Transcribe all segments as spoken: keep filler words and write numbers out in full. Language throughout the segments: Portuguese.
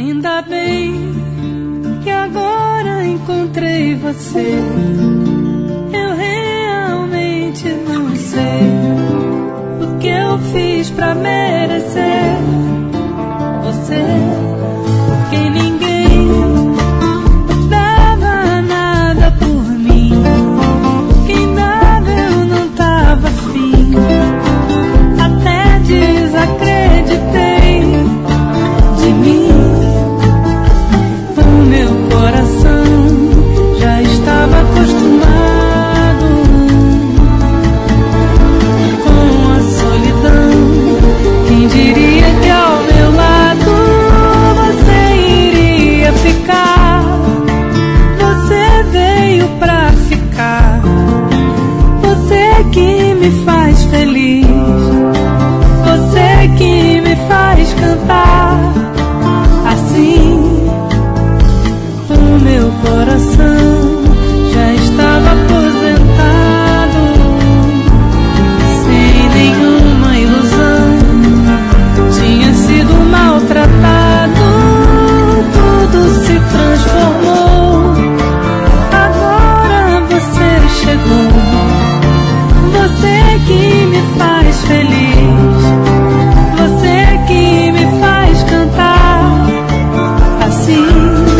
Ainda bem que agora encontrei você. Eu realmente não sei o que eu fiz pra merecer você, porque ninguém dava nada por mim. Quem dava eu não tava afim, até desacreditei de mim. O meu coração já estava acostumado com a solidão. Quem diria que ao meu lado você iria ficar? Você veio pra ficar. Você que me faz feliz, você que me faz cantar assim. O meu coração já estava aposentado, sem nenhuma ilusão. Tinha sido maltratado, tudo se transformou. Agora você chegou, você que me faz feliz, você que me faz cantar assim.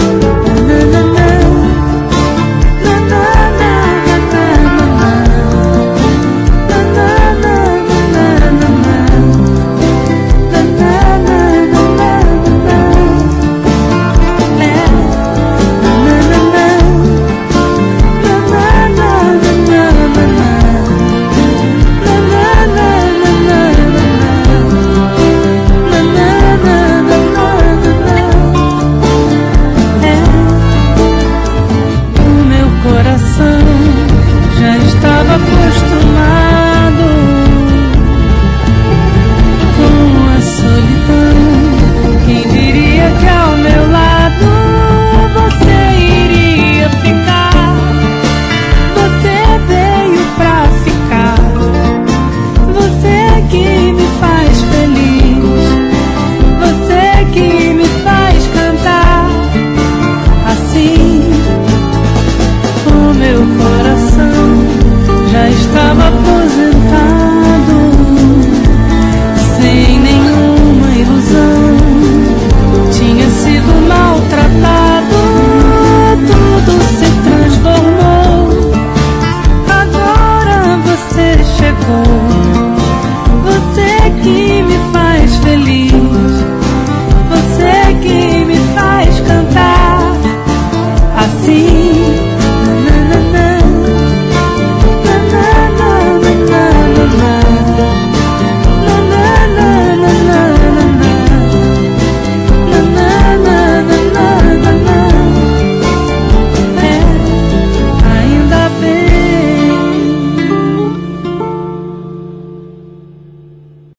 Já estava acostumado com a solidão. Quem diria que ao meu lado você iria ficar? Você veio pra ficar. Você que me faz feliz, você que me faz cantar assim. O meu coração já estava aposentado, sem nenhuma ilusão. Tinha sido maltratado, tudo se transformou. Agora você chegou,